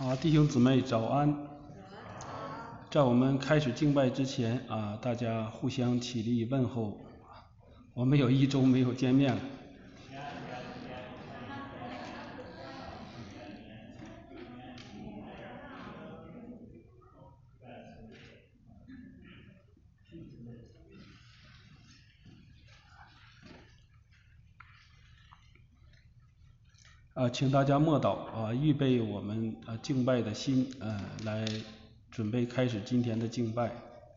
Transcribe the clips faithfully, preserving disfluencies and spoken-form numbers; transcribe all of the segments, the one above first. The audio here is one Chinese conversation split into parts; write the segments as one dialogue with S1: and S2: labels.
S1: 好，弟兄姊妹早安。在我们开始敬拜之前啊，大家互相起立问候。我们有一周没有见面了。啊，请大家默祷啊，预备我们啊敬拜的心，呃，来准备开始今天的敬拜。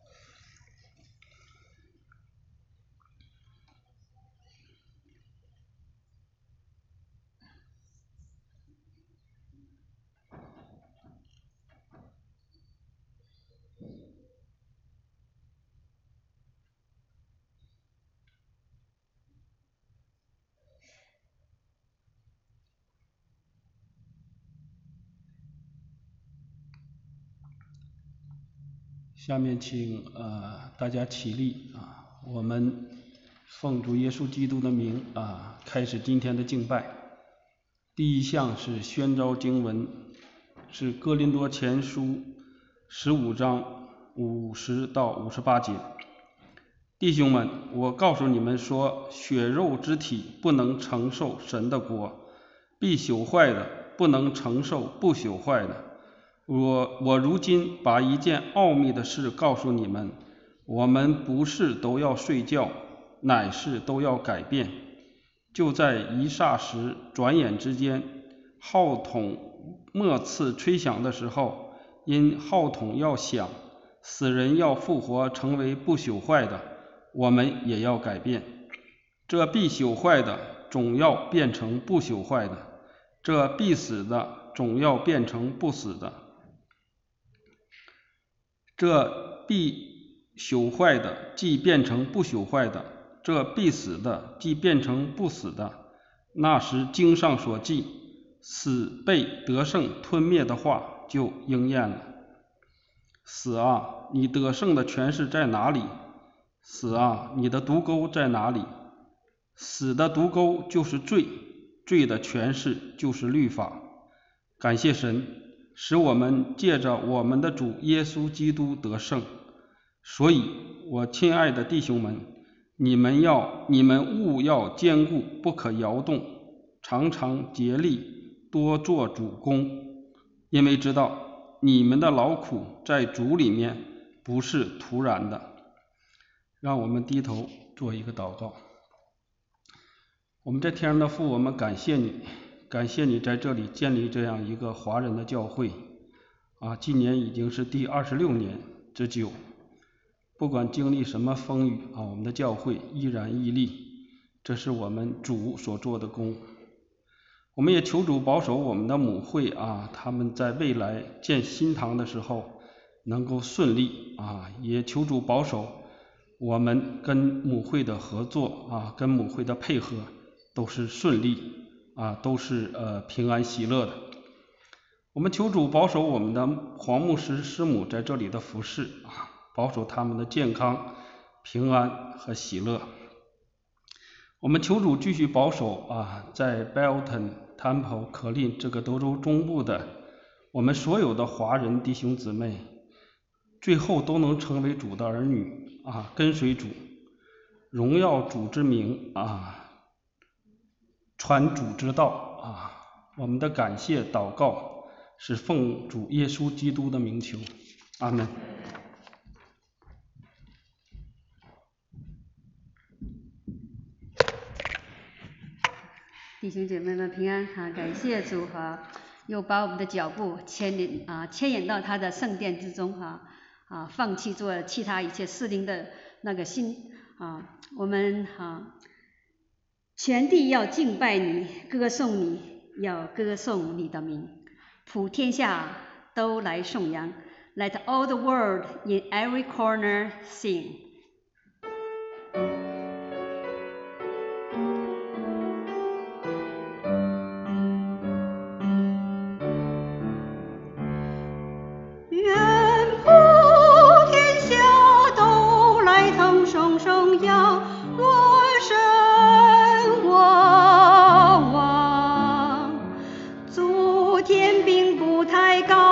S1: 下面请呃大家起立啊，我们奉主耶稣基督的名啊，开始今天的敬拜。第一项是宣召经文，是哥林多前书十五章五十到五十八节。弟兄们，我告诉你们说，血肉之体不能承受神的国，必朽坏的不能承受不朽坏的。我我如今把一件奥秘的事告诉你们，我们不是都要睡觉，乃是都要改变。就在一霎时，转眼之间，号筒末次吹响的时候，因号筒要响，死人要复活成为不朽坏的，我们也要改变。这必朽坏的总要变成不朽坏的，这必死的总要变成不死的。这必朽坏的既变成不朽坏的，这必死的既变成不死的。那时经上所记，死被得胜吞灭的话就应验了。死啊，你得胜的权势在哪里？死啊，你的毒钩在哪里？死的毒钩就是罪，罪的权势就是律法。感谢神，使我们借着我们的主耶稣基督得胜。所以我亲爱的弟兄们，你们要你们务要坚固，不可摇动，常常竭力多做主工，因为知道你们的劳苦在主里面不是徒然的。让我们低头做一个祷告。我们在天上的父，我们感谢你，感谢你在这里建立这样一个华人的教会啊，今年已经是第二十六年之久。不管经历什么风雨啊，我们的教会依然屹立，这是我们主所做的工。我们也求主保守我们的母会啊，他们在未来建新堂的时候能够顺利啊，也求主保守我们跟母会的合作啊，跟母会的配合都是顺利啊，都是呃平安喜乐的。我们求主保守我们的黄牧师师母在这里的服侍啊，保守他们的健康、平安和喜乐。我们求主继续保守啊，在 Belton、Temple、可林这个德州中部的我们所有的华人弟兄姊妹，最后都能成为主的儿女啊，跟随主，荣耀主之名啊，传主之道啊。我们的感谢祷告是奉主耶稣基督的名求，阿们。
S2: 弟兄姐妹们平安哈！感谢主哈，又把我们的脚步牵引啊牵引到他的圣殿之中哈啊，放弃做其他一切事灵的那个心啊，我们哈全地要敬拜你，歌颂你，要歌颂你的名，普天下都来颂扬。Let all the world in every corner sing.
S3: 天并不太高。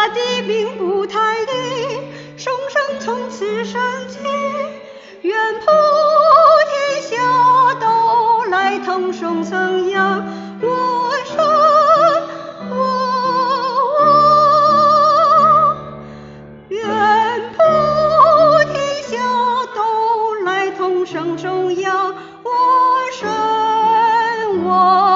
S3: 的并不太灵，声声从此升起，愿普天下都来同声颂扬我神我王。愿普天下都来同声颂扬我神我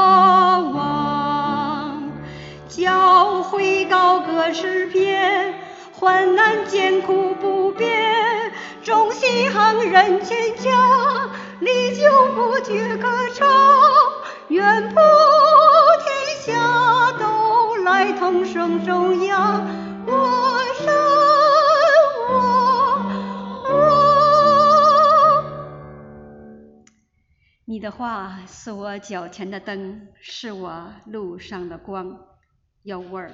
S3: 王。教会高歌诗篇，患难艰苦不变，众西行人千家，历久不绝歌唱。愿普天下都来同声颂扬我神我王。
S2: 你的话是我脚前的灯，是我路上的光。Your word.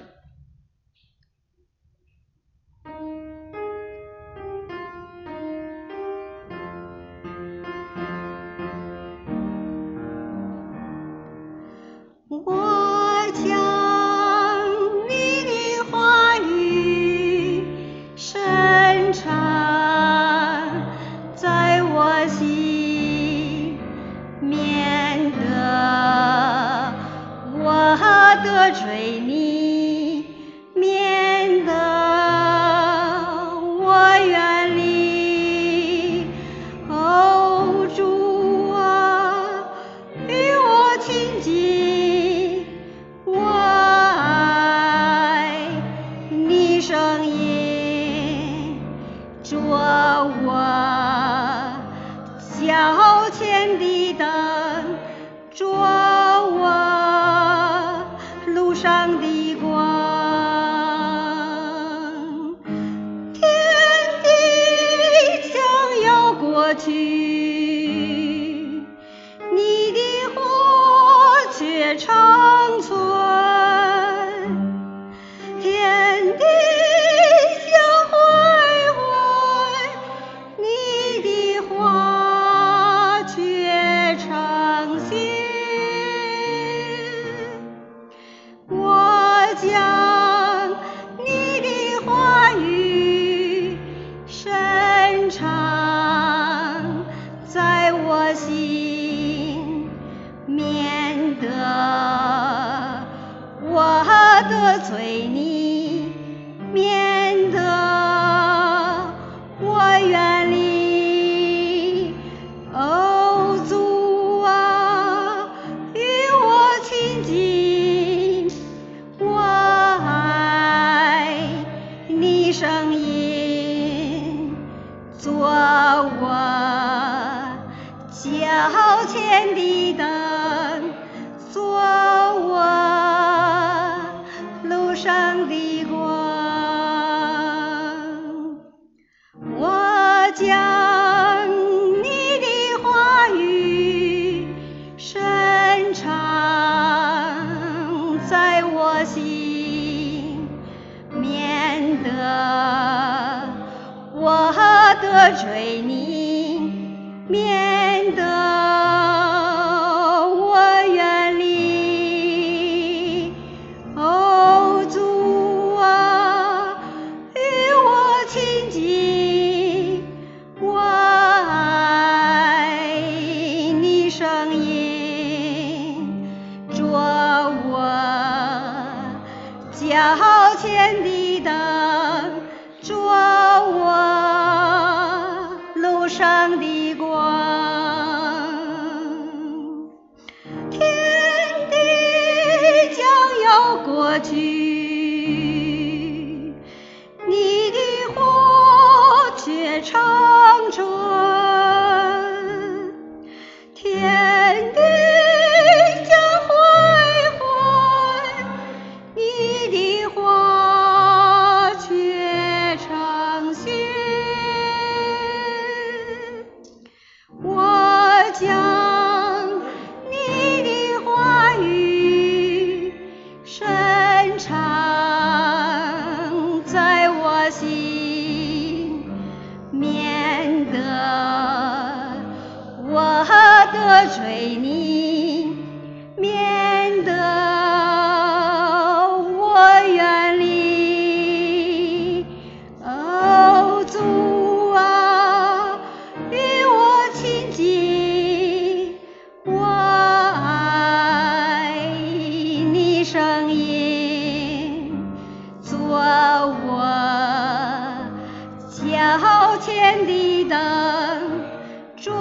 S3: 前的灯，做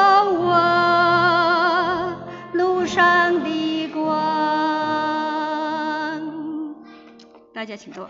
S3: 我路上的光。
S2: 大家请坐。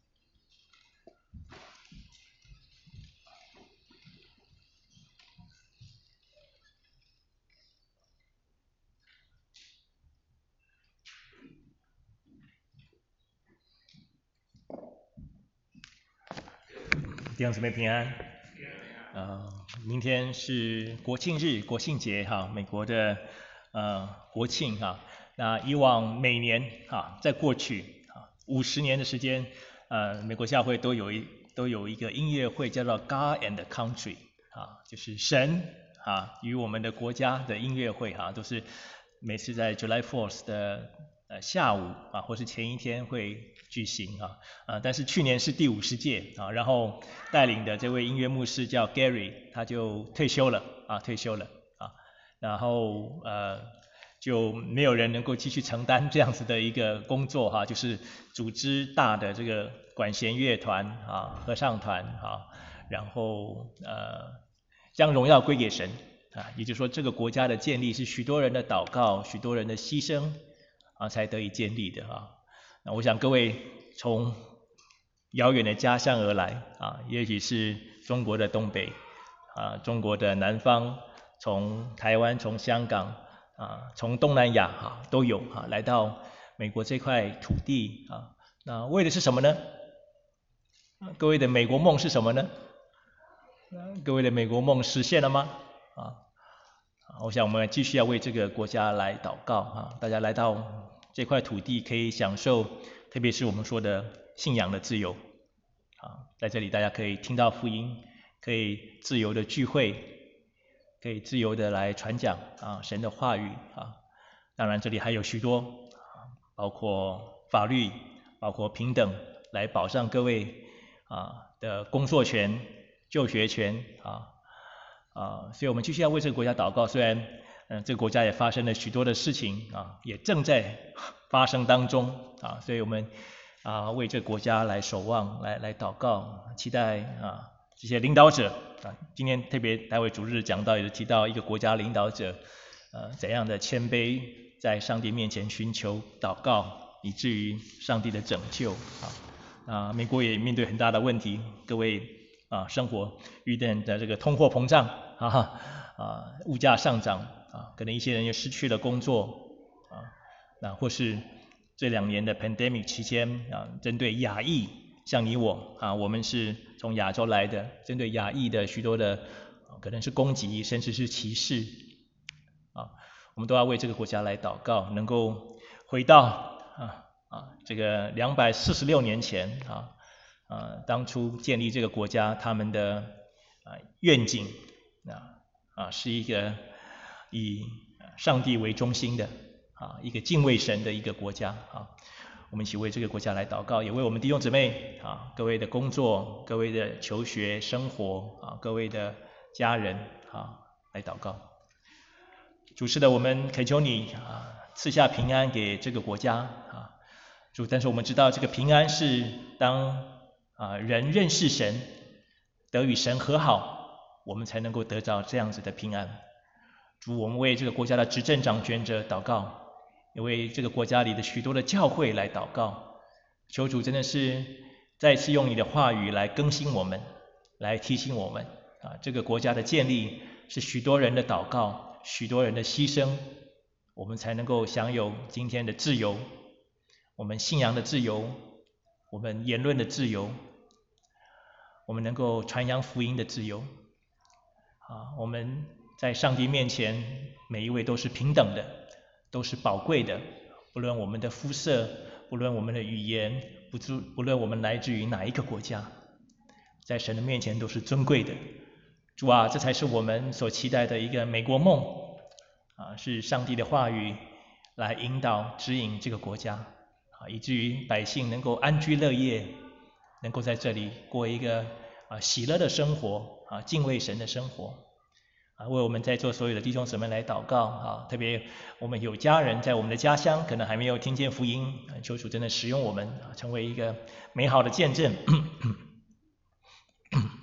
S4: 弟兄姊妹平安。呃，明天是国庆日，国庆节哈，美国的呃国庆哈。那以往每年哈，在过去啊五十年的时间，呃，美国教会都有一都有一个音乐会叫做 God and Country 啊，就是神啊与我们的国家的音乐会哈，都是每次在 July fourth 的呃下午啊，或是前一天会举行啊，呃，但是去年是第五十届啊，然后带领的这位音乐牧师叫 Gary， 他就退休了啊，退休了啊，然后呃就没有人能够继续承担这样子的一个工作哈、啊，就是组织大的这个管弦乐团啊、合唱团啊，然后呃将荣耀归给神啊，也就是说这个国家的建立是许多人的祷告、许多人的牺牲啊才得以建立的啊。那我想各位从遥远的家乡而来啊，也许是中国的东北啊，中国的南方，从台湾、从香港啊，从东南亚啊都有啊，来到美国这块土地啊，那为的是什么呢？各位的美国梦是什么呢？各位的美国梦实现了吗？啊，我想我们继续要为这个国家来祷告啊，大家来到这块土地可以享受，特别是我们说的信仰的自由啊，在这里大家可以听到福音，可以自由的聚会，可以自由的来传讲啊神的话语啊。当然这里还有许多啊，包括法律，包括平等，来保障各位啊的工作权、就学权啊啊，所以我们继续要为这个国家祷告。虽然嗯，这个国家也发生了许多的事情啊，也正在发生当中啊，所以我们啊为这个国家来守望，来来祷告，期待啊这些领导者啊，今天特别待会主日讲到也是提到一个国家领导者呃怎样的谦卑，在上帝面前寻求祷告，以至于上帝的拯救啊。啊，美国也面对很大的问题，各位啊，生活遇见的这个通货膨胀啊啊，物价上涨。啊，可能一些人也失去了工作啊，那或是这两年的 pandemic 期间啊，针对亚裔，像你我啊，我们是从亚洲来的，针对亚裔的许多的、啊、可能是攻击，甚至是歧视啊，我们都要为这个国家来祷告，能够回到啊啊这个两百四十六年前啊啊当初建立这个国家他们的啊愿景啊啊是一个以上帝为中心的啊，一个敬畏神的一个国家啊，我们一起为这个国家来祷告，也为我们弟兄姊妹啊，各位的工作、各位的求学生活啊，各位的家人啊来祷告。主是的，我们恳求你啊，赐下平安给这个国家啊，主，但是我们知道这个平安是当啊人认识神，得与神和好，我们才能够得到这样子的平安。主，我们为这个国家的执政掌权者祷告，也为这个国家里的许多的教会来祷告，求主真的是再次用你的话语来更新我们，来提醒我们啊，这个国家的建立是许多人的祷告，许多人的牺牲，我们才能够享有今天的自由，我们信仰的自由，我们言论的自由，我们能够传扬福音的自由啊，我们在上帝面前，每一位都是平等的，都是宝贵的，不论我们的肤色，不论我们的语言，不不论我们来自于哪一个国家，在神的面前都是尊贵的。主啊，这才是我们所期待的一个美国梦啊，是上帝的话语来引导指引这个国家啊，以至于百姓能够安居乐业，能够在这里过一个啊喜乐的生活啊，敬畏神的生活。啊，为我们在座所有的弟兄姊妹来祷告啊！特别我们有家人在我们的家乡，可能还没有听见福音，求主真的使用我们，成为一个美好的见证。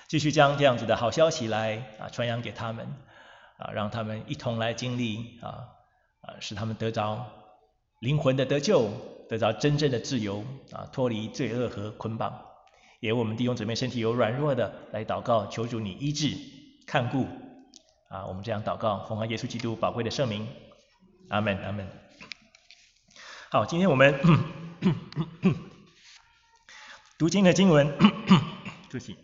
S4: 继续将这样子的好消息来啊传扬给他们啊，让他们一同来经历啊啊，使他们得着灵魂的得救，得着真正的自由啊，脱离罪恶和捆绑。也为我们弟兄姊妹身体有软弱的来祷告，求主你医治看顾啊，我们这样祷告，奉靠耶稣基督宝贵的圣名，阿们阿们。好，今天我们读经的经文，对不起，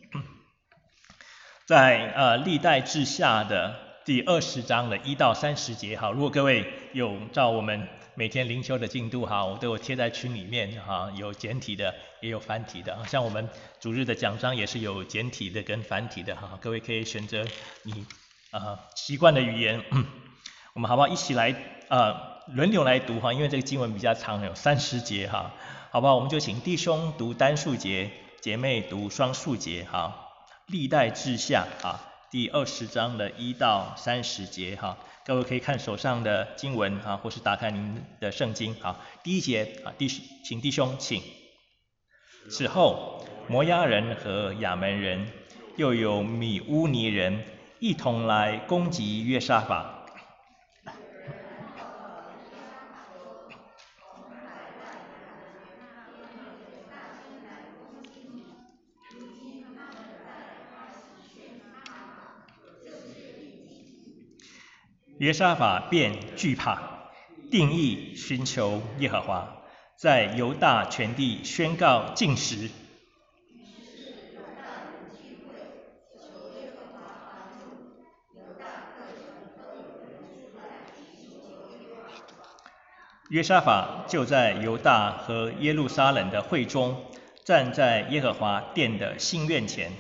S4: 在呃历代志下的第二十章的一到三十节。好，如果各位有照我们每天灵修的进度，哈，我都有贴在群里面，哈，有简体的，也有繁体的。像我们主日的讲章也是有简体的跟繁体的，哈，各位可以选择你呃习惯的语言。我们好不好一起来呃轮流来读哈，因为这个经文比较长，有三十节哈，好不好？我们就请弟兄读单数节，姐妹读双数节，哈。历代志下啊，第二十章的一到三十节哈。各位可以看手上的经文啊，或是打开您的圣经。好，第一节啊，弟请弟兄请。此后，摩押人和亚门人，又有米乌尼人，一同来攻击约沙法。约沙法便惧怕，定义寻求耶和华，在犹大全地宣告禁食。约沙法就在犹大和耶路撒冷的会中，站在耶和华殿的新院前。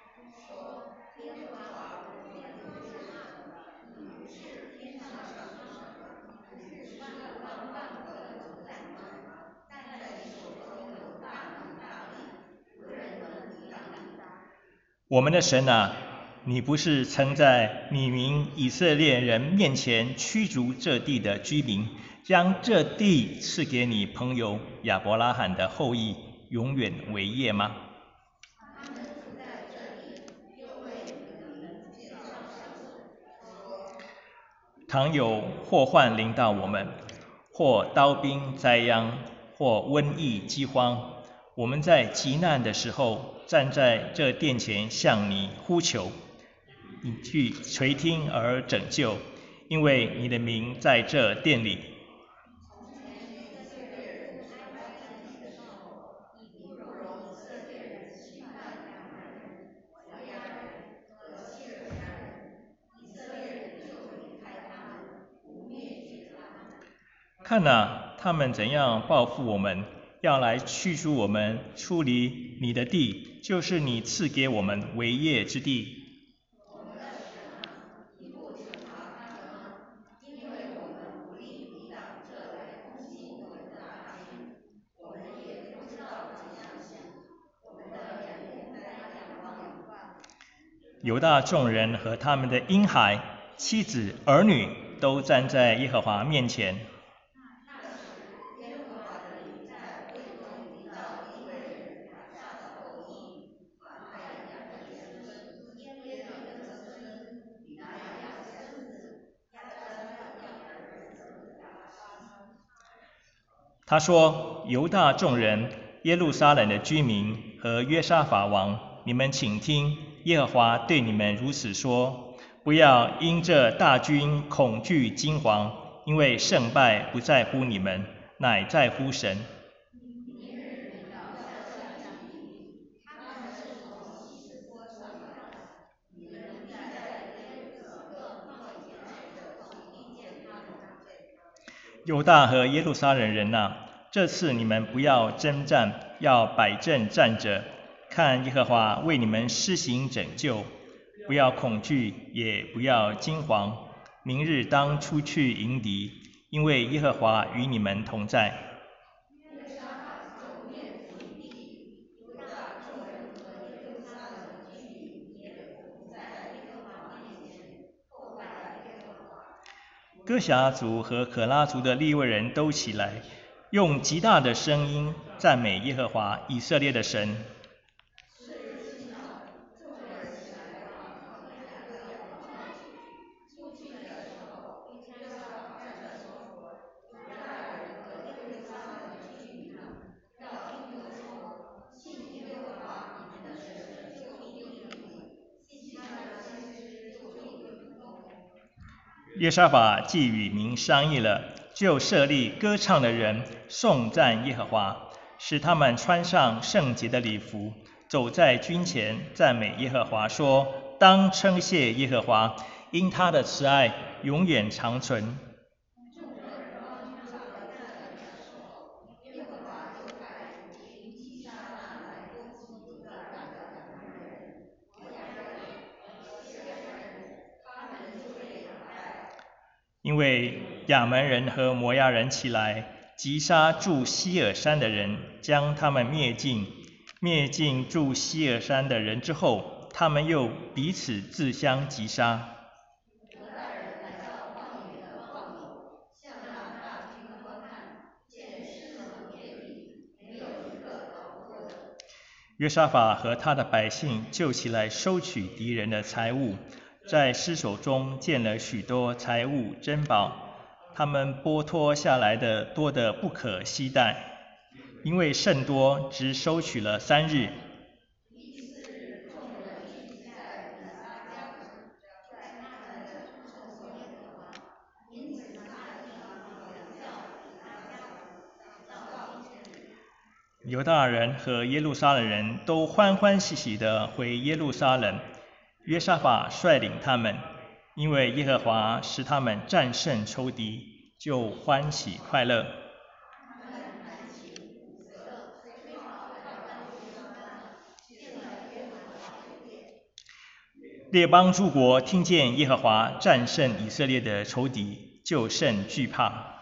S4: 我们的神啊，你不是曾在你民以色列人面前驱逐这地的居民，将这地赐给你朋友亚伯拉罕的后裔，永远为业吗？倘有祸患临到我们，或刀兵灾殃，或瘟疫饥荒，我们在极难的时候，站在这殿前向你呼求，你去垂听而拯救，因为你的名在这殿里。看哪，他们怎样报复我们，要来驱逐我们出离你的地，就是你赐给我们为业之地。犹大众人和他们的婴孩、妻子、儿女都站在耶和华面前。他说：犹大众人、耶路撒冷的居民和约沙法王，你们请听，耶和华对你们如此说：不要因这大军恐惧惊惶，因为胜败不在乎你们，乃在乎神。犹大和耶路撒冷人啊，这次你们不要征战，要摆阵站着，看耶和华为你们施行拯救。不要恐惧，也不要惊惶，明日当出去迎敌，因为耶和华与你们同在。哥辖族和可拉族的利未人都起来，用极大的声音赞美耶和华以色列的神。 约沙法既与民商议了，就设立歌唱的人颂赞耶和华，使他们穿上圣洁的礼服，走在军前，赞美耶和华，说：当称谢耶和华，因他的慈爱永远长存。因为亚门人和摩押人起来，击杀住希尔山的人，将他们灭尽。灭尽住希尔山的人之后，他们又彼此自相击杀。约沙法和他的百姓就起来收取敌人的财物，在尸首中见了许多财物珍宝，他们剥脱下来的多得不可携带，因为甚多，只收取了三日。犹大人和耶路撒冷人都欢欢喜喜地回耶路撒冷，约沙法率领他们，因为耶和华使他们战胜仇敌，就欢喜快乐。列邦诸国听见耶和华战胜以色列的仇敌，就甚惧怕。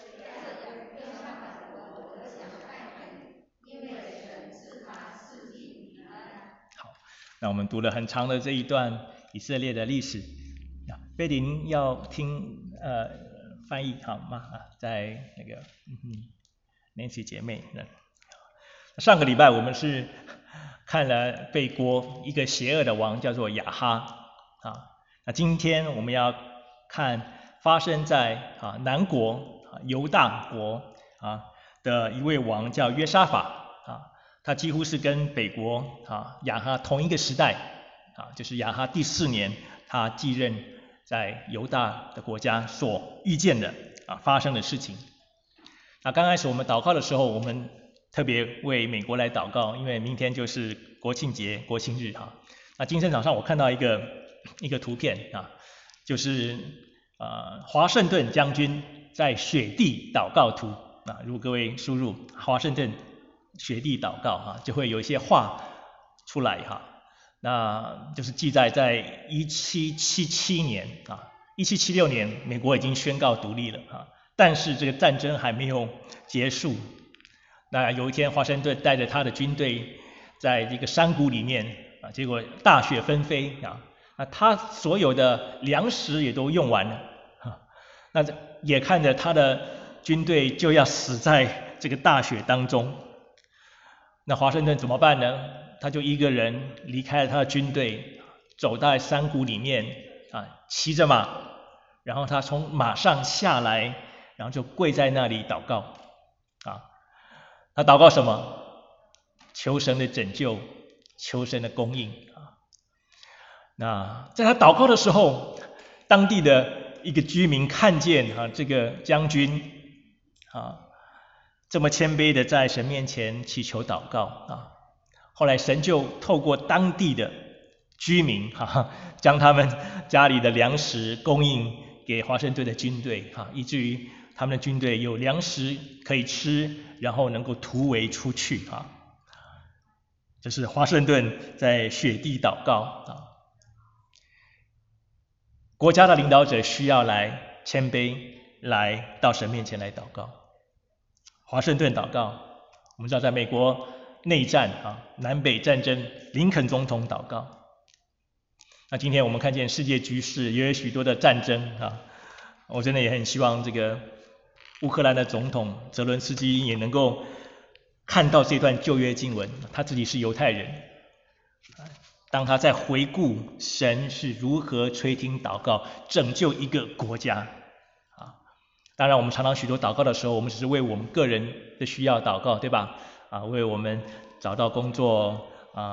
S4: 好，那我们读了很长的这一段以色列的历史。贝里，您要听呃翻译好吗？啊，在那个嗯哼 Nancy 姐妹那。上个礼拜我们是看了北国一个邪恶的王叫做亚哈啊，那今天我们要看发生在啊南国啊犹大国啊的一位王叫约沙法啊，他几乎是跟北国啊亚哈同一个时代啊，就是亚哈第四年他继任在犹大的国家所遇见的啊发生的事情。那刚开始我们祷告的时候，我们特别为美国来祷告，因为明天就是国庆节、国庆日哈。那今天早上我看到一个一个图片啊，就是呃华盛顿将军在雪地祷告图啊。如果各位输入华盛顿雪地祷告哈，就会有一些话出来哈。那就是记载在一七七七年啊，一七七六年美国已经宣告独立了啊，但是这个战争还没有结束。那有一天，华盛顿带着他的军队在这个山谷里面啊，结果大雪纷飞啊，那他所有的粮食也都用完了啊，那也看着他的军队就要死在这个大雪当中。那华盛顿怎么办呢？他就一个人离开了他的军队，走到山谷里面啊，骑着马，然后他从马上下来，然后就跪在那里祷告啊。他祷告什么？求神的拯救，求神的供应啊。那在他祷告的时候，当地的一个居民看见啊这个将军啊这么谦卑的在神面前祈求祷告啊，后来神就透过当地的居民哈，将他们家里的粮食供应给华盛顿的军队哈，以至于他们的军队有粮食可以吃，然后能够突围出去啊。这是华盛顿在雪地祷告啊。国家的领导者需要来谦卑，来到神面前来祷告。华盛顿祷告，我们知道在美国内战啊，南北战争，林肯总统祷告。那今天我们看见世界局势也有许多的战争啊，我真的也很希望这个乌克兰的总统泽伦斯基也能够看到这段旧约经文，他自己是犹太人，当他在回顾神是如何垂听祷告拯救一个国家啊。当然我们常常许多祷告的时候，我们只是为我们个人的需要祷告，对吧？啊，为我们找到工作啊，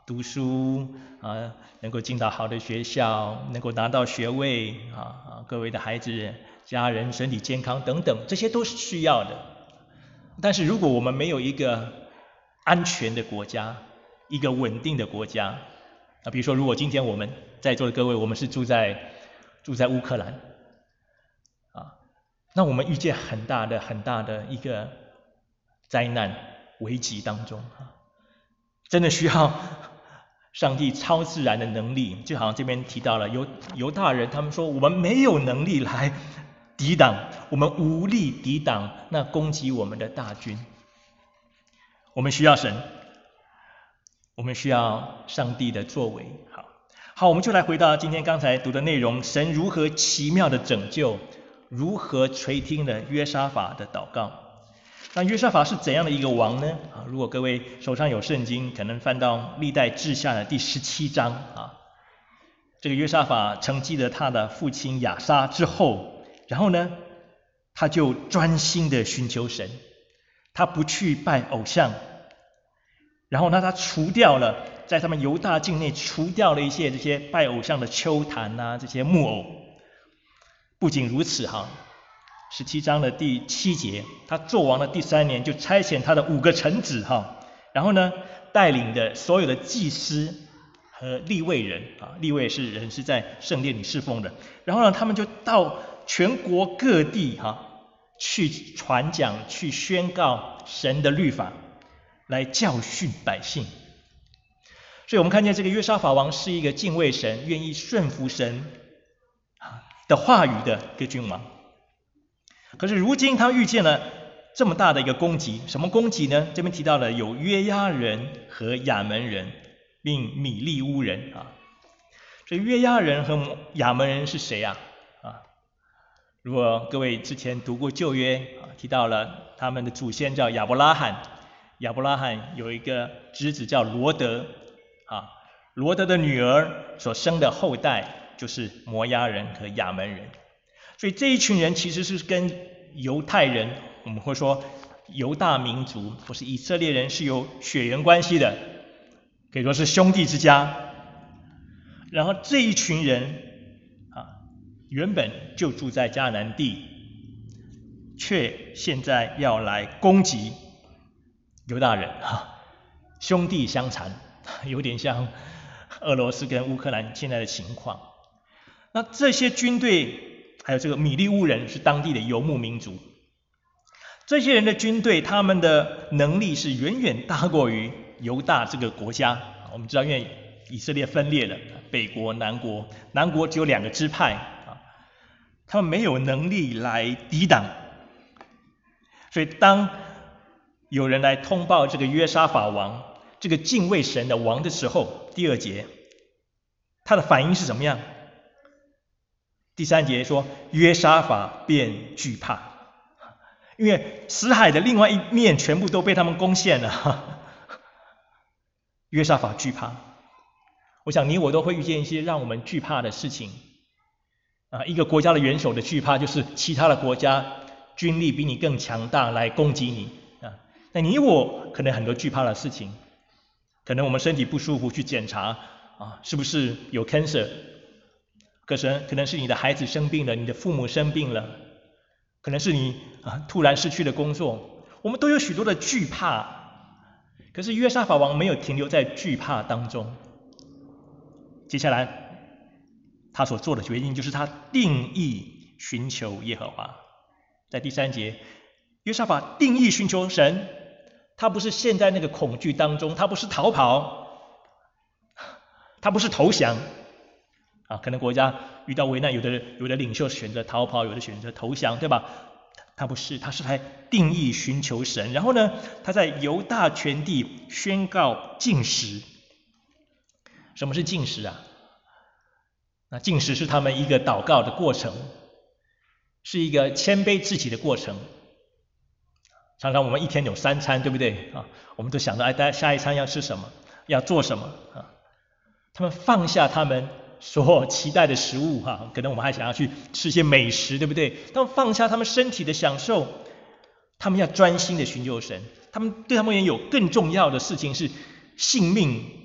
S4: 读书啊，能够进到好的学校，能够拿到学位啊啊，各位的孩子、家人身体健康等等，这些都是需要的。但是如果我们没有一个安全的国家，一个稳定的国家啊，比如说，如果今天我们在座的各位，我们是住在住在乌克兰啊，那我们遇见很大的很大的一个灾难危机当中啊，真的需要上帝超自然的能力，就好像这边提到了犹犹大人，他们说我们没有能力来抵挡，我们无力抵挡那攻击我们的大军，我们需要神，我们需要上帝的作为。好，好，我们就来回到今天刚才读的内容，神如何奇妙的拯救，如何垂听了约沙法的祷告。那约沙法是怎样的一个王呢？啊，如果各位手上有圣经，可能翻到历代志下的第十七章啊。这个约沙法承继了他的父亲亚撒之后，然后呢，他就专心的寻求神，他不去拜偶像，然后呢，他除掉了在他们犹大境内除掉了一些这些拜偶像的丘坛啊，这些木偶。不仅如此哈。十七章的第七节，他做王的第三年，就差遣他的五个臣子哈，然后呢，带领的所有的祭司和利未人啊，利未是人是在圣殿里侍奉的，然后呢，他们就到全国各地哈，去传讲、去宣告神的律法，来教训百姓。所以我们看见这个约沙法王是一个敬畏神、愿意顺服神的话语的一个君王。可是如今他遇见了这么大的一个攻击，什么攻击呢？这边提到了有约押人和亚门人，并米利乌人啊。所以约押人和亚门人是谁啊？啊，如果各位之前读过旧约啊，提到了他们的祖先叫亚伯拉罕，亚伯拉罕有一个侄子叫罗德啊，罗德的女儿所生的后代就是摩押人和亚门人。所以这一群人其实是跟犹太人，我们会说犹大民族或是以色列人是有血缘关系的，可以说是兄弟之家。然后这一群人啊，原本就住在迦南地，却现在要来攻击犹大人啊，兄弟相残，有点像俄罗斯跟乌克兰现在的情况。那这些军队还有这个米利乌人是当地的游牧民族，这些人的军队，他们的能力是远远大过于犹大这个国家。我们知道，因为以色列分裂了，北国、南国，南国只有两个支派啊，他们没有能力来抵挡。所以当有人来通报这个约沙法王，这个敬畏神的王的时候，第二节，他的反应是怎么样？第三节说，约沙法便惧怕，因为死海的另外一面全部都被他们攻陷了。约沙法惧怕，我想你我都会遇见一些让我们惧怕的事情啊。一个国家的元首的惧怕就是其他的国家军力比你更强大来攻击你啊。那你我可能很多惧怕的事情，可能我们身体不舒服去检查啊，是不是有 cancer？可能可能是你的孩子生病了，你的父母生病了，可能是你啊突然失去了工作，我们都有许多的惧怕。可是约沙法王没有停留在惧怕当中，接下来他所做的决定就是他定义寻求耶和华。在第三节，约沙法定义寻求神，他不是陷在那个恐惧当中，他不是逃跑，他不是投降。啊，可能国家遇到危难，有的有的领袖选择逃跑，有的选择投降，对吧？他不是，他是来定义寻求神。然后呢，他在犹大全地宣告禁食。什么是禁食啊？那禁食是他们一个祷告的过程，是一个谦卑自己的过程。常常我们一天有三餐，对不对啊？我们都想着，哎，大家下一餐要吃什么，要做什么啊？他们放下他们所期待的食物哈，可能我们还想要去吃一些美食，对不对？他们放下他们身体的享受，他们要专心的寻求神。他们对他们也有更重要的事情是性命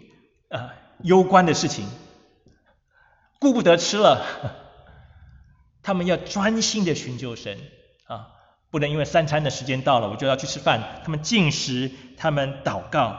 S4: 呃攸关的事情，顾不得吃了，他们要专心的寻求神啊，不能因为三餐的时间到了我就要去吃饭，他们禁食，他们祷告。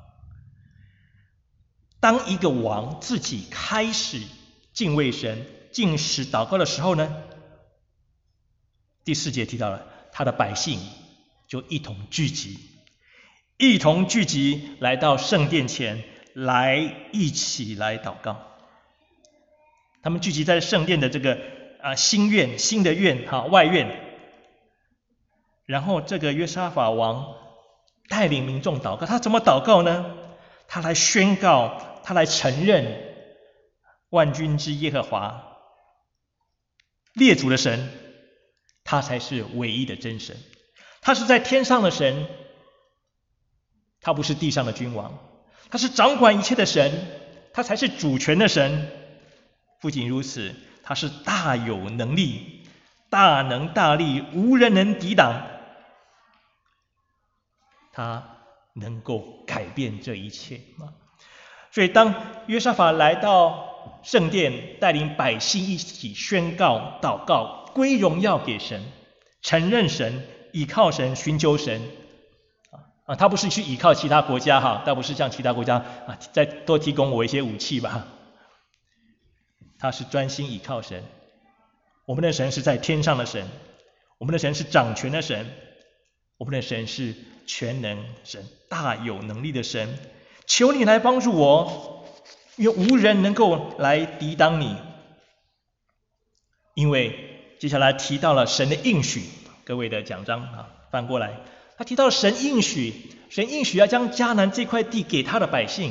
S4: 当一个王自己开始敬畏神、禁食、祷告的时候呢，第四节提到了他的百姓就一同聚集，一同聚集来到圣殿前来一起来祷告。他们聚集在圣殿的这个啊新院、新的院哈外院，然后这个约沙法王带领民众祷告。他怎么祷告呢？他来宣告，他来承认万军之耶和华列祖的神，他才是唯一的真神，他是在天上的神，他不是地上的君王，他是掌管一切的神，他才是主权的神。不仅如此，他是大有能力、大能大力，无人能抵挡，他能够改变这一切。所以当约沙法来到圣殿，带领百姓一起宣告、祷告，归荣耀给神，承认神，倚靠神，寻求神啊，他不是去倚靠其他国家哈，倒不是像其他国家啊，再多提供我一些武器吧，他是专心倚靠神。我们的神是在天上的神，我们的神是掌权的神，我们的神是全能神，大有能力的神。求你来帮助我，因为无人能够来抵挡你。因为接下来提到了神的应许，各位的讲章啊翻过来，他提到神应许，神应许要将迦南这块地给他的百姓。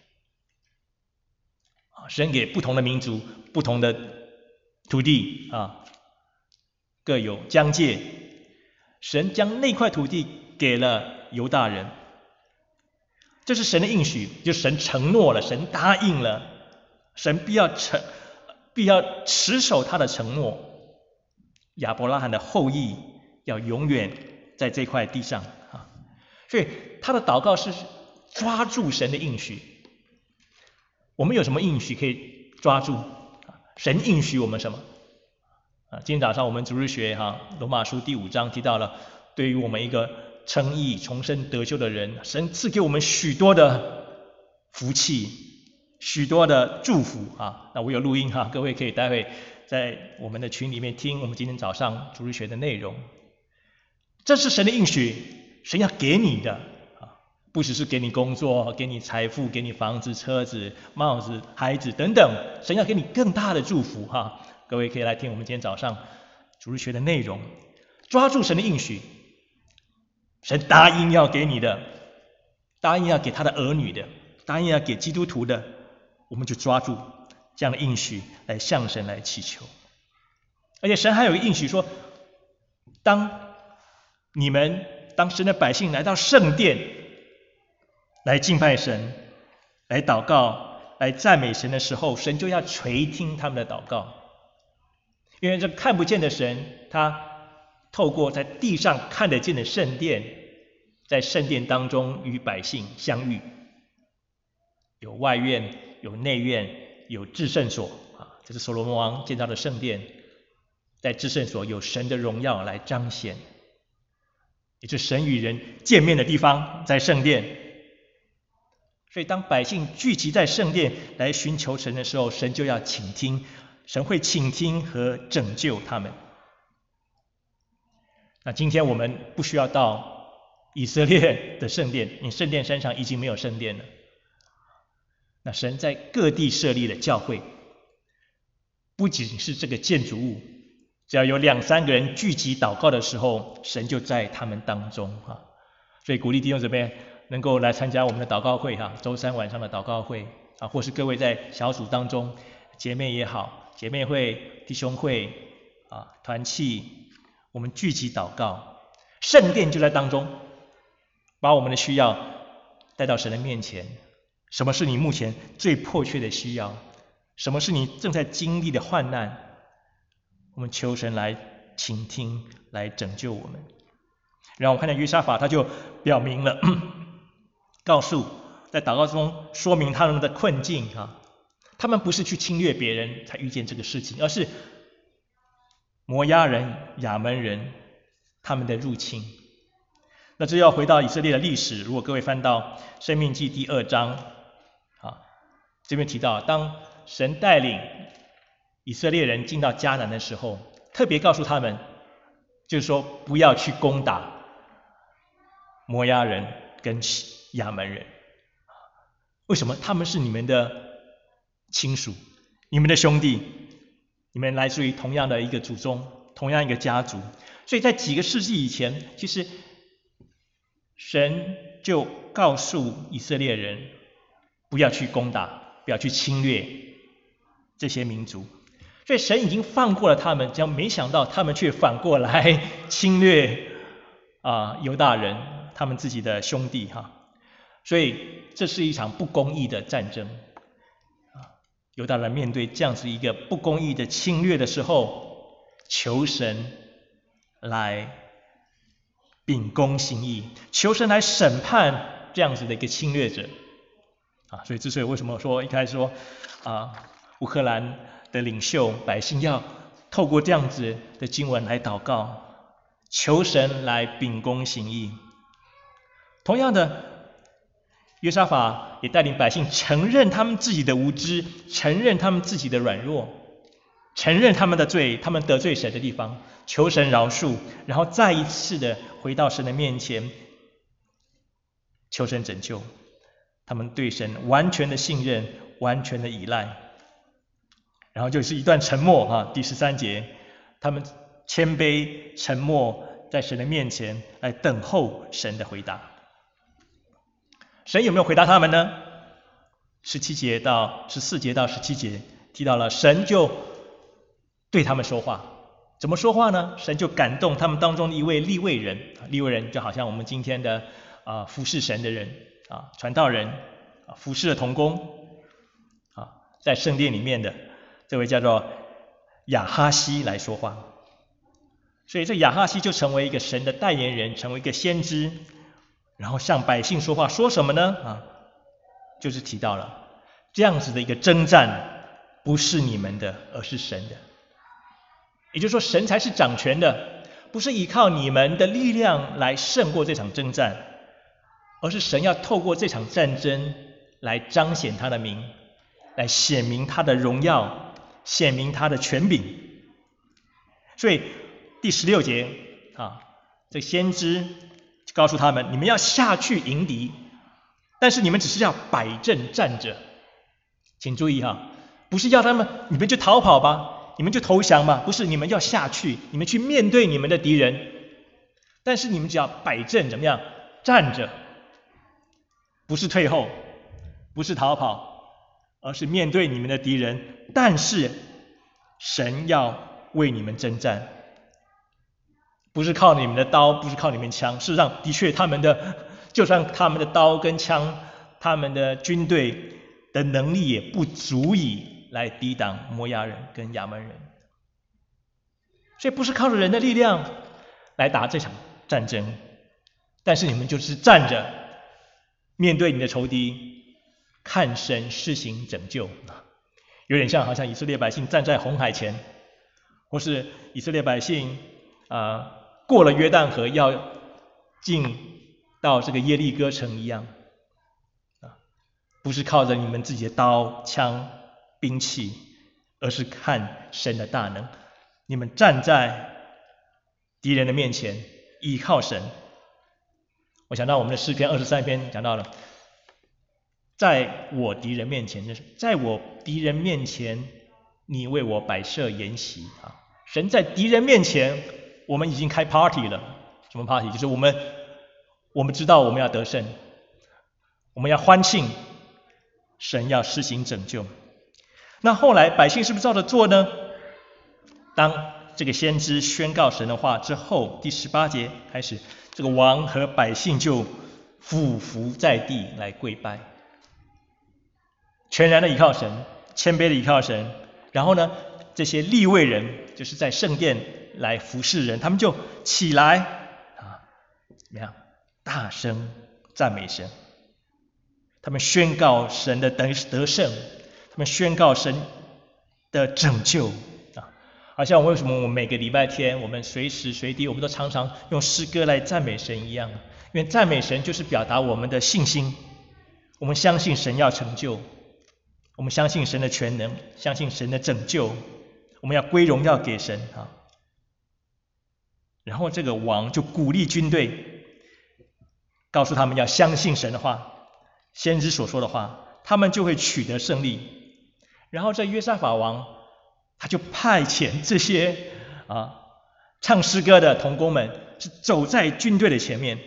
S4: 神给不同的民族不同的土地啊，各有疆界。神将那块土地给了犹大人，这是神的应许，就是神承诺了，神答应了，神必要承必要持守他的承诺。亚伯拉罕的后裔要永远在这块地上啊，所以他的祷告是抓住神的应许。我们有什么应许可以抓住？神应许我们什么？啊，今天早上我们主日学哈罗马书第五章提到了，对于我们一个称义、重生、得救的人，神赐给我们许多的福气，许多的祝福啊。那我有录音哈，各位可以待会在我们的群里面听我们今天早上主日学的内容。这是神的应许，神要给你的。不只是给你工作，给你财富，给你房子、车子、帽子、孩子等等，神要给你更大的祝福哈！各位可以来听我们今天早上主日学的内容，抓住神的应许，神答应要给你的，答应要给他的儿女的，答应要给基督徒的，我们就抓住这样的应许来向神来祈求。而且神还有一个应许说，当你们当神的百姓来到圣殿来敬拜神，来祷告，来赞美神的时候，神就要垂听他们的祷告。因为这看不见的神，他透过在地上看得见的圣殿，在圣殿当中与百姓相遇。有外院，有内院，有至圣所啊，这是所罗门王建造的圣殿。在至圣所有神的荣耀来彰显，也就是神与人见面的地方，在圣殿。所以当百姓聚集在圣殿来寻求神的时候，神就要倾听，神会倾听和拯救他们。那今天我们不需要到以色列的圣殿，你圣殿山上已经没有圣殿了。那神在各地设立了教会，不仅是这个建筑物，只要有两三个人聚集祷告的时候，神就在他们当中啊。所以鼓励弟兄姊妹能够来参加我们的祷告会哈，周三晚上的祷告会啊，或是各位在小组当中，姐妹也好，姐妹会、弟兄会啊、团契，我们聚集祷告，圣殿就在当中，把我们的需要带到神的面前。什么是你目前最迫切的需要？什么是你正在经历的患难？我们求神来倾听，来拯救我们。然后我看到约沙法他就表明了，告诉在祷告中说明他们的困境啊，他们不是去侵略别人才遇见这个事情，而是摩押人、亚扪人他们的入侵。那这要回到以色列的历史，如果各位翻到申命记第二章啊，这边提到当神带领以色列人进到迦南的时候，特别告诉他们，就是说不要去攻打摩押人跟亚扪人。为什么？他们是你们的亲属，你们的兄弟，你们来自于同样的一个祖宗，同样一个家族。所以在几个世纪以前，其实神就告诉以色列人不要去攻打，不要去侵略这些民族。所以神已经放过了他们，这样没想到他们却反过来侵略啊犹大人，他们自己的兄弟哈。所以这是一场不公义的战争啊。犹大人面对这样子一个不公义的侵略的时候，求神来秉公行义，求神来审判这样子的一个侵略者啊。所以之所以为什么说一开始说啊乌克兰的领袖百姓要透过这样子的经文来祷告，求神来秉公行义。同样的，约沙法也带领百姓承认他们自己的无知，承认他们自己的软弱，承认他们的罪，他们得罪神的地方，求神饶恕，然后再一次的回到神的面前，求神拯救。他们对神完全的信任，完全的依赖。然后就是一段沉默啊，第十三节，他们谦卑沉默在神的面前来等候神的回答。神有没有回答他们呢？十七节到十四节到十七节提到了神就对他们说话。怎么说话呢？神就感动他们当中的一位利未人，利未人就好像我们今天的啊服侍神的人啊，传道人啊，服侍的同工啊，在圣殿里面的这位叫做亚哈西来说话。所以这亚哈西就成为一个神的代言人，成为一个先知，然后向百姓说话。说什么呢？啊，就是提到了这样子的一个征战不是你们的，而是神的。也就是说，神才是掌权的，不是依靠你们的力量来胜过这场征战，而是神要透过这场战争来彰显他的名，来显明他的荣耀，显明他的权柄。所以第十六节啊，这先知告诉他们，你们要下去迎敌，但是你们只是要摆阵站着。请注意哈，不是要他们你们就逃跑吧，你们就投降吧，不是，你们要下去，你们去面对你们的敌人，但是你们只要摆阵怎么样？站着，不是退后，不是逃跑，而是面对你们的敌人，但是神要为你们征战，不是靠你们的刀，不是靠你们枪。事实上的确他们的就算他们的刀跟枪，他们的军队的能力也不足以来抵挡摩押人跟亚扪人，所以不是靠着人的力量来打这场战争，但是你们就是站着面对你的仇敌，看神施行拯救。有点像好像以色列百姓站在红海前，或是以色列百姓啊、呃、过了约旦河要进到这个耶利哥城一样啊，不是靠着你们自己的刀枪兵器，而是看神的大能。你们站在敌人的面前，依靠神。我想到我们的诗篇二十三篇讲到了，在我敌人面前，在我敌人面前，你为我摆设筵席啊！神在敌人面前，我们已经开 party 了。什么 party？ 就是我们我们知道我们要得胜，我们要欢庆，神要施行拯救。那后来百姓是不是照着做呢？当这个先知宣告神的话之后，第十八节开始，这个王和百姓就俯伏在地来跪拜，全然的依靠神，谦卑的依靠神。然后呢，这些利未人就是在圣殿来服侍人，他们就起来啊，怎么样？大声赞美神。他他们宣告神的得得胜，他们宣告神的拯救啊！好像为什么我们每个礼拜天，我们随时随地，我们都常常用诗歌来赞美神一样，因为赞美神就是表达我们的信心，我们相信神要成就，我们相信神的全能，相信神的拯救，我们要归荣耀给神啊！然后这个王就鼓励军队，告诉他们要相信神的话，先知所说的话，他们就会取得胜利。然后这约沙法王他就派遣这些啊唱诗歌的同工们，是走在军队的前面。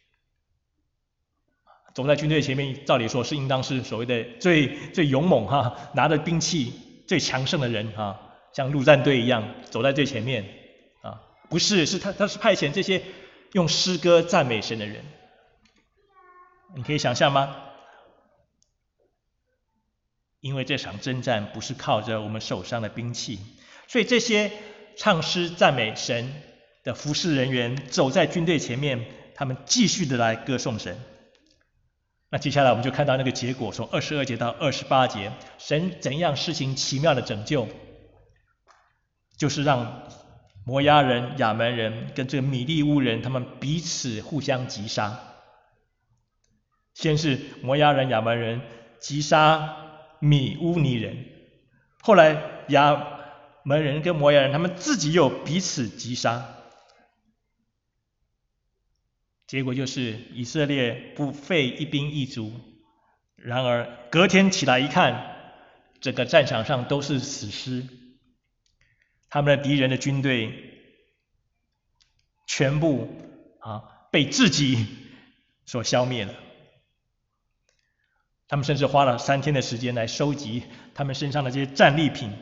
S4: 走在军队前面，照理说是应当是所谓的最最勇猛哈、啊，拿着兵器最强盛的人啊，像陆战队一样走在最前面啊。不是，是他他是派遣这些用诗歌赞美神的人。你可以想象吗？因为这场征战不是靠着我们手上的兵器，所以这些唱诗赞美神的服侍人员走在军队前面，他们继续的来歌颂神。那接下来我们就看到那个结果，从二十二节到二十八节，神怎样施行奇妙的拯救，就是让摩押人、亚门人跟这个米利乌人他们彼此互相击杀。先是摩押人、亚门人击杀米乌尼人，后来亚门人跟摩押人他们自己又彼此击杀，结果就是以色列不费一兵一卒。然而隔天起来一看，整个战场上都是死尸，他们的敌人的军队全部啊被自己所消灭了。他们甚至花了三天的时间来收集他们身上的这些战利品，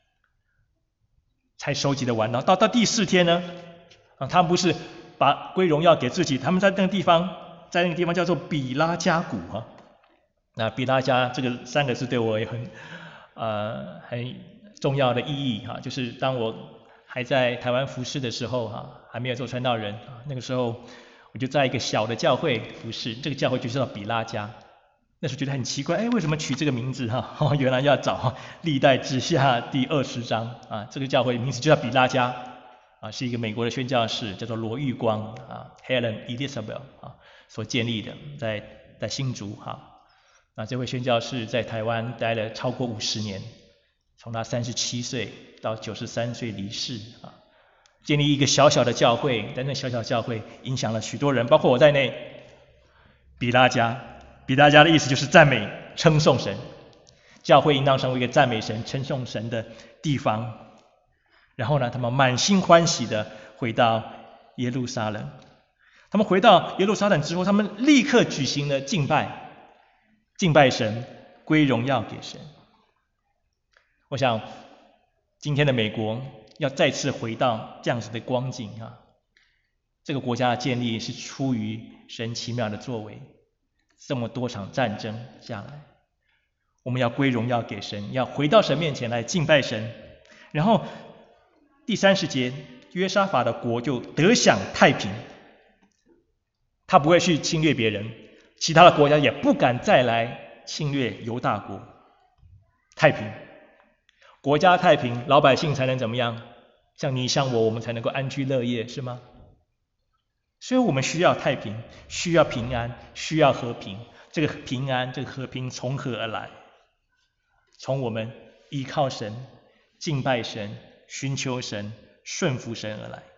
S4: 才收集的完。然后到到第四天呢，啊，他们不是把归荣耀给自己，他们在那个地方，在那个地方叫做比拉加谷啊。那比拉加这个三个字对我也很呃很重要的意义哈、啊，就是当我还在台湾服侍的时候哈、啊，还没有做传道人啊，那个时候我就在一个小的教会服侍，这个教会就叫比拉加。那时候觉得很奇怪，哎，为什么取这个名字哈、哦？原来要找历代志下第二十章啊，这个教会名字就叫比拉加啊，是一个美国的宣教士，叫做罗玉光啊 ，Helen Elizabeth 啊所建立的，在在新竹哈。那这位宣教士在台湾待了超过五十年，从他三十七岁到九十三岁离世啊，建立一个小小的教会，但那小小教会影响了许多人，包括我在内。比拉加。比拉加的意思就是赞美、称颂神，教会应当成为一个赞美神、称颂神的地方。然后呢，他们满心欢喜的回到耶路撒冷。他们回到耶路撒冷之后，他们立刻举行了敬拜，敬拜神，归荣耀给神。我想，今天的美国要再次回到这样子的光景啊，这个国家的建立是出于神奇妙的作为。这么多场战争下来，我们要归荣耀给神，要回到神面前来敬拜神。然后第三十节，约沙法的国就得享太平，他不会去侵略别人，其他的国家也不敢再来侵略犹大国。太平，国家太平，老百姓才能怎么样？像你像我，我们才能够安居乐业，是吗？所以我们需要太平，需要平安，需要和平。这个平安，这个和平从何而来？从我们依靠神、敬拜神、寻求神、顺服神而来。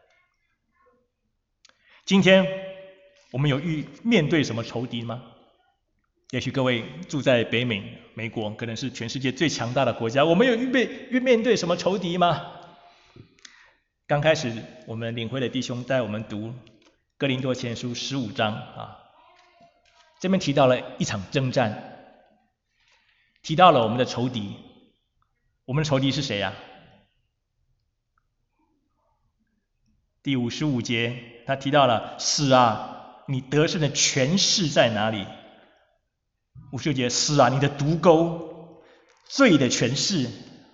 S4: 今天我们有遇面对什么仇敌吗？也许各位住在北美，美国可能是全世界最强大的国家，我们有预备预面对什么仇敌吗？刚开始我们领会的弟兄带我们读哥林多前书十五章啊，这边提到了一场征战，提到了我们的仇敌。我们的仇敌是谁呀、啊？第五十五节他提到了，是啊，你得胜的权势在哪里？五十六节，是啊，你的毒钩，罪的权势。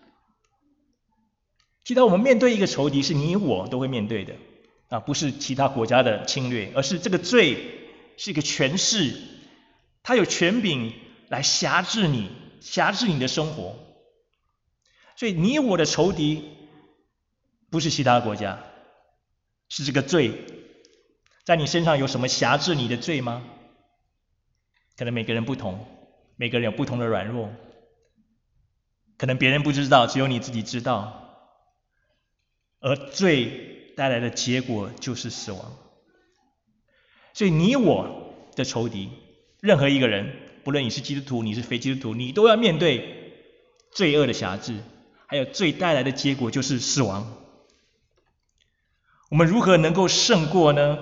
S4: 提到我们面对一个仇敌，是你我都会面对的。啊，不是其他国家的侵略，而是这个罪是一个权势，他有权柄来辖制你，辖制你的生活。所以你我的仇敌不是其他国家，是这个罪。在你身上有什么辖制你的罪吗？可能每个人不同，每个人有不同的软弱，可能别人不知道，只有你自己知道。而罪带来的结果就是死亡。所以你我的仇敌，任何一个人，不论你是基督徒，你是非基督徒，你都要面对罪恶的辖制，还有罪带来的结果就是死亡。我们如何能够胜过呢？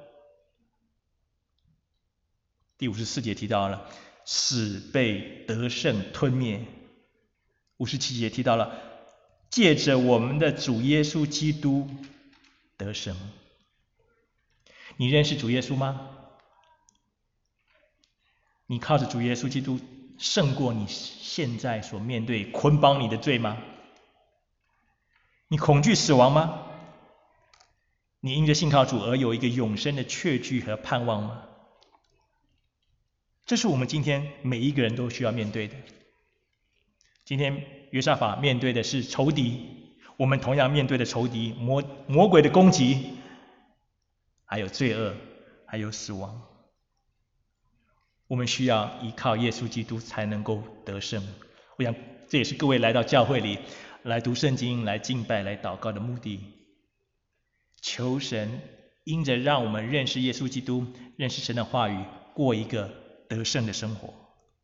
S4: 第五十四节提到了使被得胜吞灭。五十七节提到了借着我们的主耶稣基督得胜。你认识主耶稣吗？你靠着主耶稣基督胜过你现在所面对捆绑你的罪吗？你恐惧死亡吗？你因着信靠主而有一个永生的确据和盼望吗？这是我们今天每一个人都需要面对的。今天约沙法面对的是仇敌，我们同样面对的仇敌，魔魔鬼的攻击，还有罪恶，还有死亡。我们需要依靠耶稣基督才能够得胜。我想这也是各位来到教会里来读圣经、来敬拜、来祷告的目的。求神因着让我们认识耶稣基督，认识神的话语，过一个得胜的生活。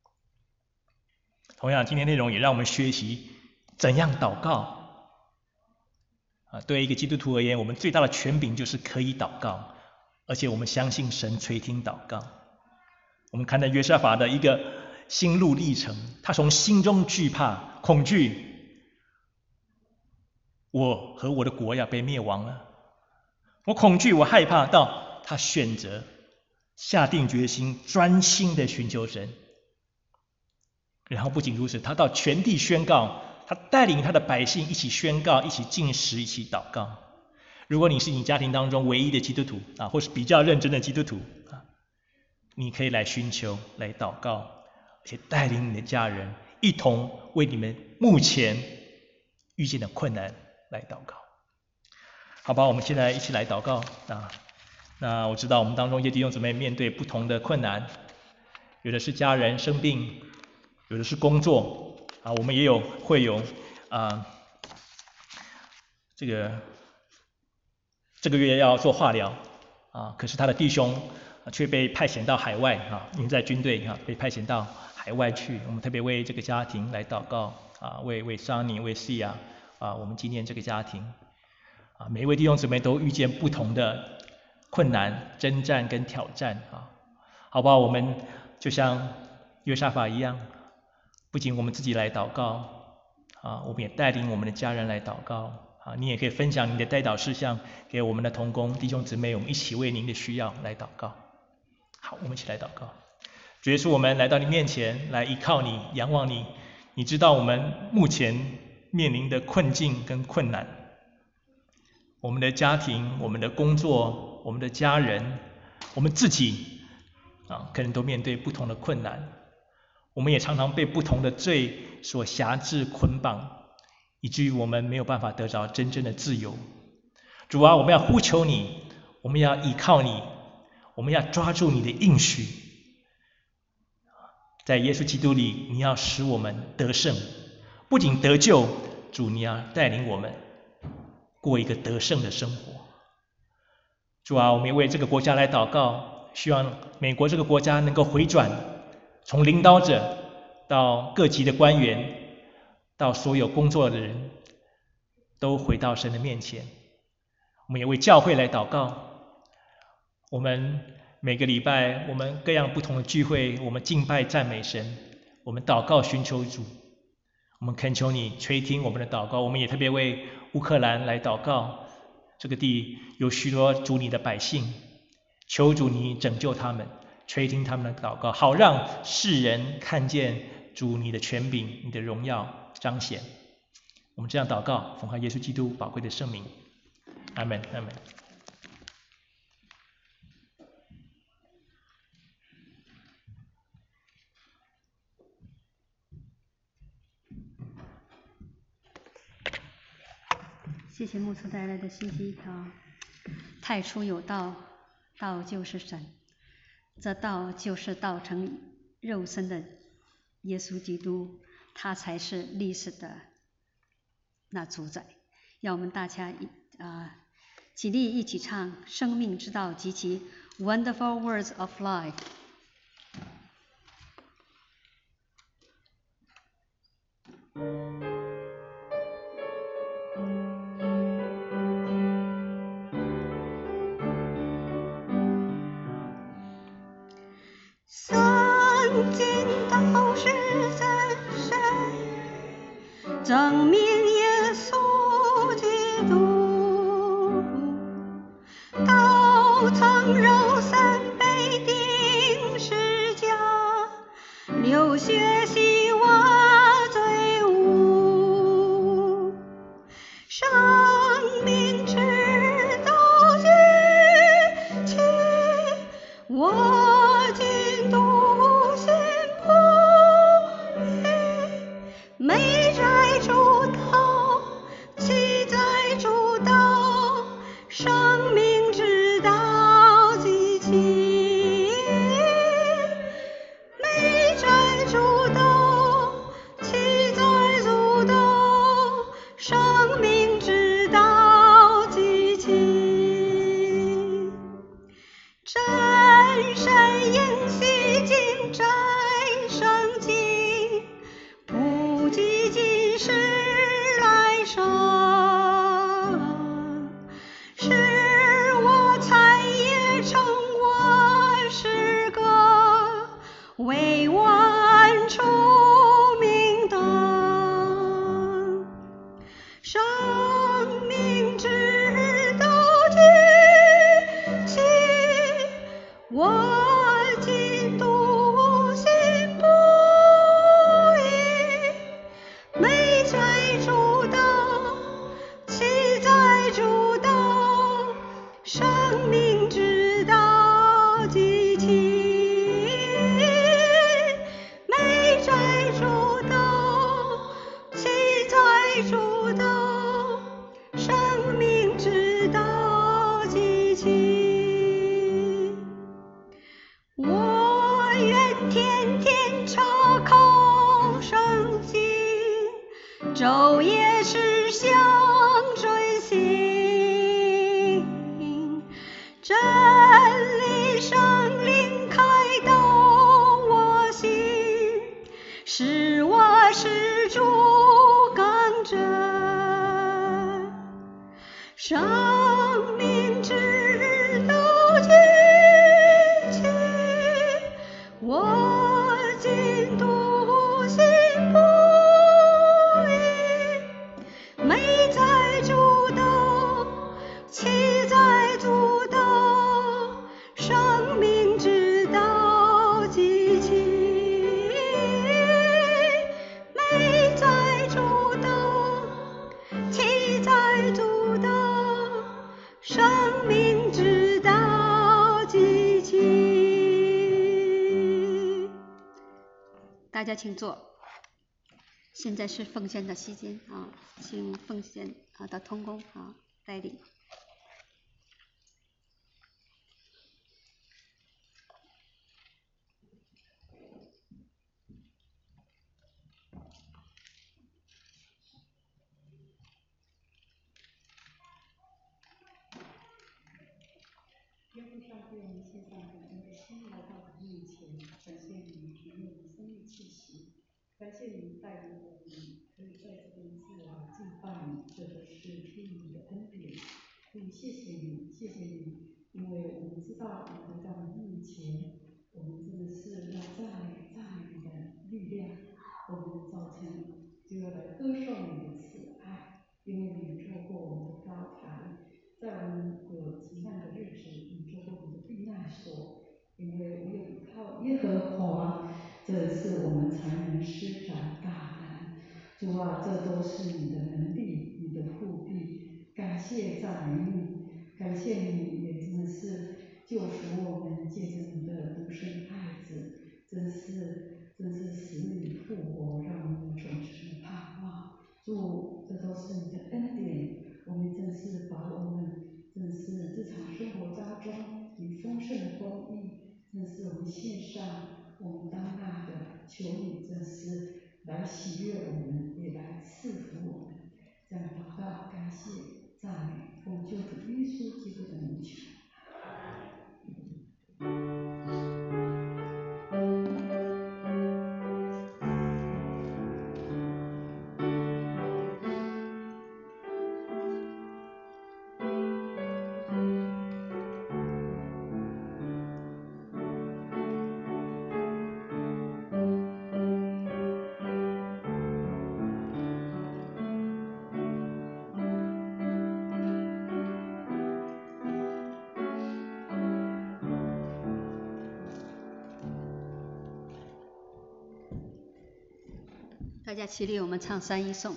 S4: 同样，今天内容也让我们学习怎样祷告。啊，对于一个基督徒而言，我们最大的权柄就是可以祷告，而且我们相信神垂听祷告。我们看到约沙法的一个心路历程，他从心中惧怕、恐惧，我和我的国要被灭亡了。我恐惧，我害怕，到他选择下定决心，专心的寻求神。然后不仅如此，他到全地宣告，他带领他的百姓一起宣告，一起进食，一起祷告。如果你是你家庭当中唯一的基督徒啊，或是比较认真的基督徒啊，你可以来寻求，来祷告，而且带领你的家人一同为你们目前遇见的困难来祷告。好吧，我们现在一起来祷告啊。那我知道我们当中一些弟兄姊妹面对不同的困难，有的是家人生病，有的是工作啊，我们也有会有啊，这个这个月要做化疗啊，可是他的弟兄却被派遣到海外啊，因为在军队啊，被派遣到海外去。我们特别为这个家庭来祷告啊，为为桑尼、为西亚啊，我们今天这个家庭啊，每一位弟兄姊妹都遇见不同的困难、征战跟挑战啊，好不好？我们就像约沙法一样，不仅我们自己来祷告啊，我们也带领我们的家人来祷告。啊，你也可以分享你的代祷事项给我们的同工弟兄姊妹，我们一起为您的需要来祷告。好，我们一起来祷告。主耶稣，我们来到你面前，来依靠你，仰望你。你知道我们目前面临的困境跟困难，我们的家庭、我们的工作、我们的家人、我们自己啊，可能都面对不同的困难。我们也常常被不同的罪所辖制捆绑，以至于我们没有办法得着真正的自由。主啊，我们要呼求你，我们要依靠你，我们要抓住你的应许。在耶稣基督里，你要使我们得胜，不仅得救，主你要带领我们过一个得胜的生活。主啊，我们也为这个国家来祷告，希望美国这个国家能够回转，从领导者到各级的官员，到所有工作的人，都回到神的面前。我们也为教会来祷告。我们每个礼拜，我们各样不同的聚会，我们敬拜赞美神，我们祷告寻求主。我们恳求你垂听我们的祷告。我们也特别为乌克兰来祷告，这个地有许多主你的百姓，求主你拯救他们，垂听他们的祷告，好让世人看见主你的权柄、你的荣耀彰显。我们这样祷告，奉靠耶稣基督宝贵的圣名，阿们，阿们。
S2: 谢谢牧师带来的信息啊，太初有道，道就是神，这道就是道成肉身的耶稣基督，他才是历史的那主宰。让我们大家一啊起立一起唱《生命之道》及其 Wonderful Words of Life。
S3: 圣经道是真神，证明耶稣基督，道成肉身被钉十架，流血洗我罪污，生命之道举起，我今独行不义，美在主道，气在主道，生命之道极其，美在主道，气在主道，生命之道极其。真神应许尽真圣经，不计今世来生，使我才也成我诗歌，为万出明灯，生命之道举起，我今独行不义，美在主道，气在主道，生命之道极其，美在主道，气在主道，生命之道极其。我愿天天查考圣经，昼夜思想遵行，真理圣灵开导我心，使我是主刚正，生命之道举起，我今独行不义，美在主道，气在主道，生命之道极其，美在主道，气在主道，生命之道极其。
S2: 大家请坐。现在是奉献的时间啊，请奉献啊的同工啊带领。
S5: 天父上帝，我们献上感恩的心来到你面前，感谢你给我们生命气息，感谢你带领我们可以在这边自我敬拜你，这都是出于你的恩典。所以谢谢你，谢谢你，因为我们知道我们来到你面前，我们真的是要赞美赞美你的力量，我们早晨就要来歌颂你的慈爱，因为你做过我们的高台。在我们有急难的日子，你做过我们的避难所，因为唯有依靠耶和华，这是我们才能施展大能。主啊，这都是你的能力，你的护庇，感谢赞美你，感谢你也真的是救赎我们，借着你的独生爱子，真是真是死里复活，让我们有重生的盼望。主，这都是你的恩典。 我们真是把我们真是日常生活当中你丰盛的供应，真是我们献上我们当纳的，求你真是来喜悦我们，也来赐福我们。这样祷告、感谢、赞美，奉救主耶稣基督的名求。
S2: 大家起立，我们唱三一颂。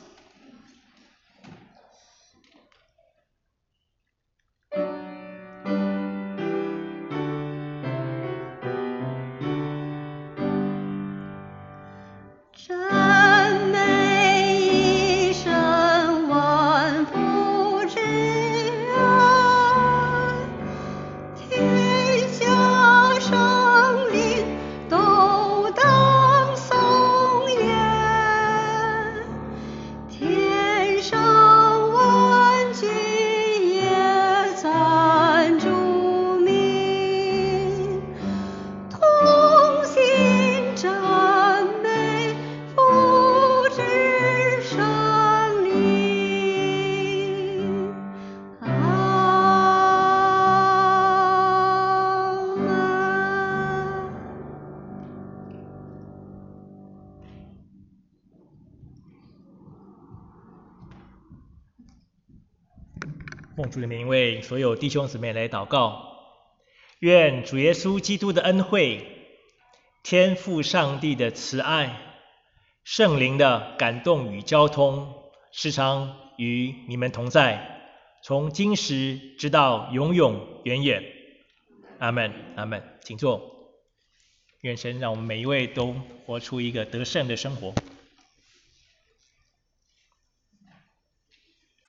S4: 奉主的名为所有弟兄姊妹来祷告，愿主耶稣基督的恩惠、天父上帝的慈爱、圣灵的感动与交通，时常与你们同在，从今时直到永永远远。阿们，阿们，请坐。愿神让我们每一位都活出一个得胜的生活。